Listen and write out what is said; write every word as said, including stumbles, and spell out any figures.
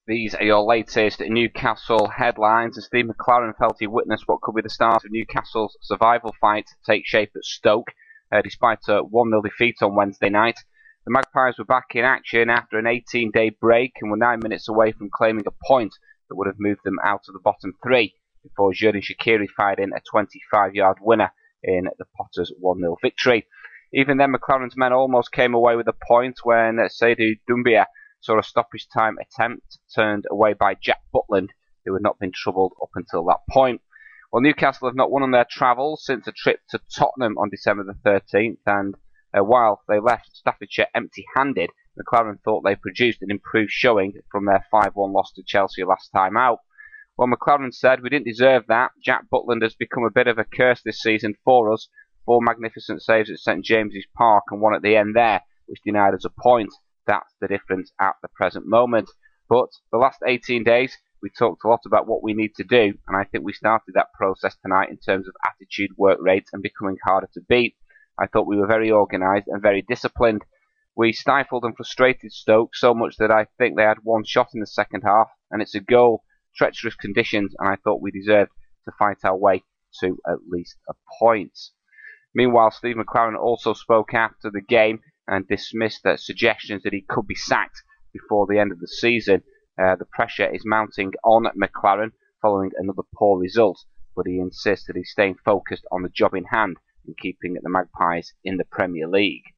These are your latest Newcastle headlines, and Steve McClaren felt he witnessed what could be the start of Newcastle's survival fight take shape at Stoke, uh, despite a one nil defeat on Wednesday night. The Magpies were back in action after an eighteen-day break and were nine minutes away from claiming a point that would have moved them out of the bottom three, before Xherdan Shaqiri fired in a twenty-five-yard winner in the Potters' one nil victory. Even then, McClaren's men almost came away with a point when Seydou Doumbia saw a stoppage time attempt turned away by Jack Butland, who had not been troubled up until that point. Well, Newcastle have not won on their travels since a trip to Tottenham on December the thirteenth, and uh, while they left Staffordshire empty-handed, McClaren thought they produced an improved showing from their five one loss to Chelsea last time out. Well, McClaren said, "We didn't deserve that. Jack Butland has become a bit of a curse this season for us. Four magnificent saves at St James's Park and one at the end there, which denied us a point. That's the difference at the present moment. But the last eighteen days, we talked a lot about what we need to do, and I think we started that process tonight in terms of attitude, work rate, and becoming harder to beat. I thought we were very organised and very disciplined. We stifled and frustrated Stoke so much that I think they had one shot in the second half, and it's a goal, treacherous conditions, and I thought we deserved to fight our way to at least a point." Meanwhile, Steve McClaren also spoke after the game and dismissed uh, suggestions that he could be sacked before the end of the season. Uh, the pressure is mounting on McClaren following another poor result, but he insists that he's staying focused on the job in hand and keeping the Magpies in the Premier League.